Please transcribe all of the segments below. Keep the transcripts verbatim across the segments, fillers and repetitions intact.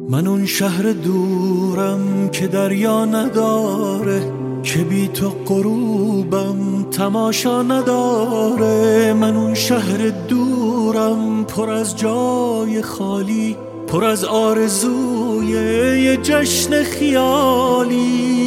من اون شهر دورم که دریا نداره، که بی تو غروبم تماشا نداره. من اون شهر دورم پر از جای خالی، پر از آرزوی یه جشن خیالی.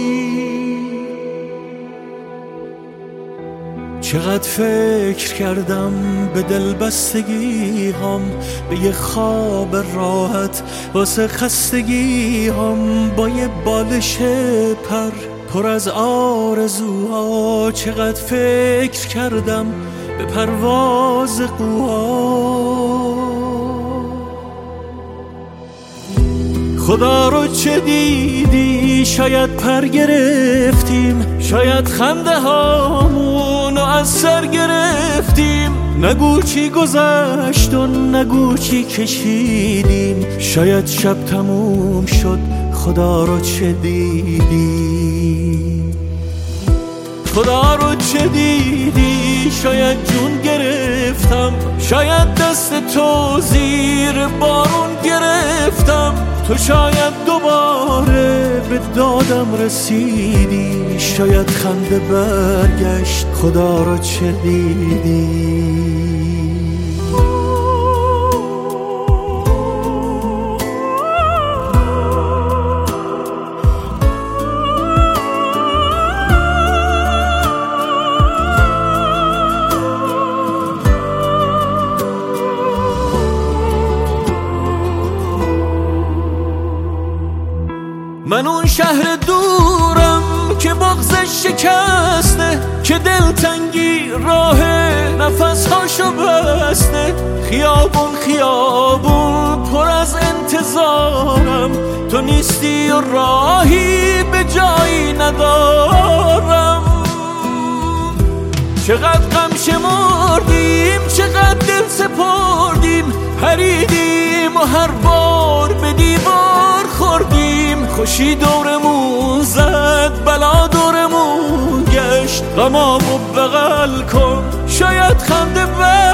چقدر فکر کردم به دلبستگی هم، به یه خواب راحت واسه خستگی هم، با یه بالش پر پر از آرزوها. چقدر فکر کردم به پرواز قوها. خدا رو چه دیدی؟ شاید پر گرفتیم، شاید خنده هامونو از سر گرفتیم. نگو چی گذشت و نگو چی کشیدیم، شاید شب تموم شد. خدا رو چه دیدی؟ خدا رو چه دیدی؟ شاید جون گرفتم، شاید دست تو زیر بارون گرفتم. تو شاید دوباره به دادم رسیدی، شاید خنده برگشت. خدا رو چه دیدی؟ من اون شهر دورم که بغضش شکسته، که دلتنگی راه نفسهاشو بسته. خیابون خیابون پر از انتظارم، تو نیستی و راهی به جایی ندارم. چقدر غم شمردیم، چقدر دل سپردیم، پریدیم و هر بار به دیوار خوردیم. خوشی دورمون زد، بلا دورمون گشت. غمامو بغل کن، شاید خنده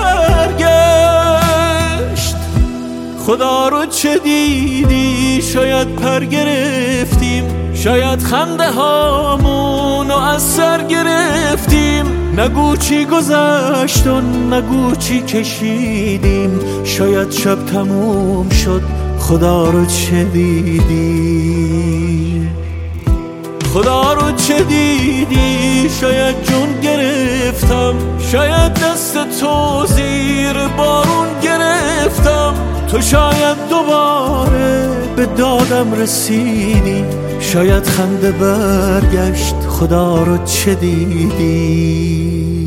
برگشت. خدا رو چه دیدی؟ شاید پر گرفتیم، شاید خنده هامونو از سر گرفتیم. نگو چی گذشت و نگو چی کشیدیم، شاید شب تموم شد. خدا رو چه دیدی؟ خدا رو چه دیدی؟ شاید جون گرفتم، شاید دست تو زیر بارون گرفتم. تو شاید دوباره به دادم رسیدی، شاید خنده برگشت. خدا رو چه دیدی؟